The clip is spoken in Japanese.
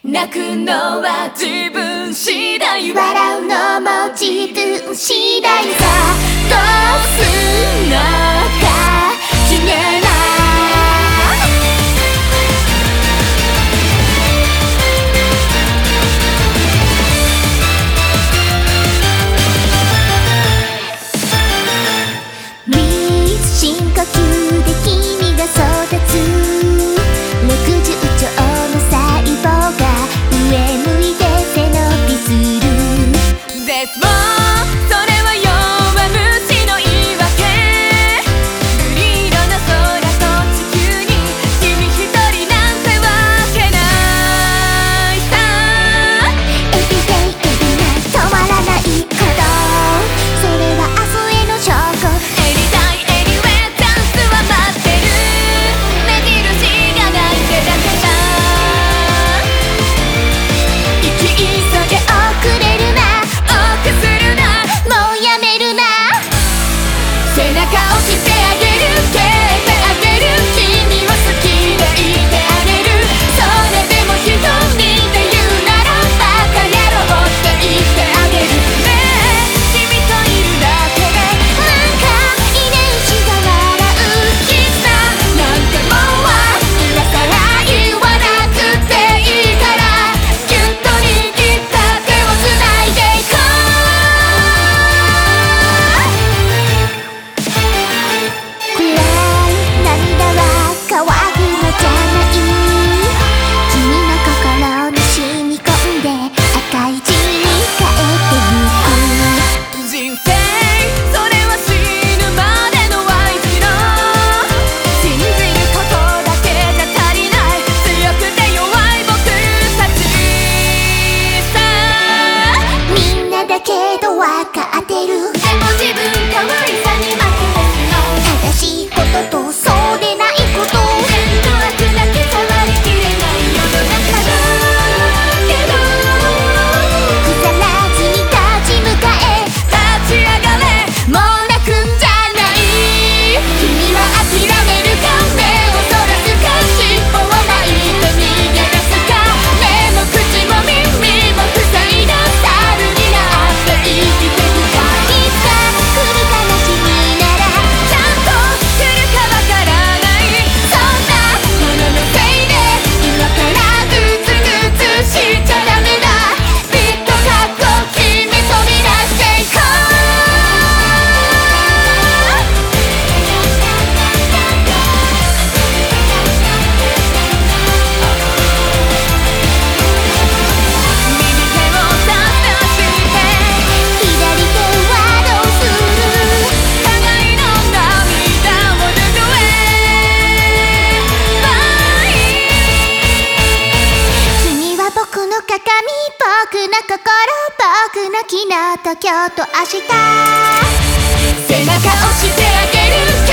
泣くのは自分次第、 笑うのも自分次第さ。どうすんのか決めない深呼吸で君が育つ60兆の細胞が上向いて背伸びする。 絶望、それは弱虫の言い訳。瑠璃色の空と地球に君一人なんてわけないさ。 エビデイエビな止まらないこと、それは明日への証拠。 エリたいエリウェイチャンスは待ってる。目印がない手だけだ。 生き急げ遅れるな、 多くするな、 もうやめるな。 背中押してあげる、蹴ってあげる、君を好きでいてあげる。それでも一人で言うならバカ野郎って言ってあげるね。君といるだけでなんか遺伝子が笑うキスなんてもんは今さら言わなくていいから、ぎゅっと握った手をつないでいこう。 暗い涙は乾くのじゃない、君の心に染み込んで赤い字に変えてゆく。 人生、それは死ぬまでの合図の。信じることだけじゃ足りない、強くて弱い僕たちさ。 みんなだけどわかってる、 でも自分可愛さに負けてしまう。 正しいこととそうでないこと、 善と悪だけ触りきれない世の中だけど、 腐らずに立ち向かえ、 立ち上がれ、 もう泣くんじゃない。 君は諦めるか、目をそらすか、尻尾を巻いて逃げ出すか。目も口も耳も塞いだ猿になって生きてくか。 いつか来る悲しみならちゃんと来るかわからない、そんなもののせいで今からグツグツしちゃダメだ。ビッとかっこ君飛び出していこう。右手を差して左手はどうする。 互いの涙を拭えばいい。 君は僕の鏡、僕の心、僕の昨日と今日と明日。 背中押してあげる、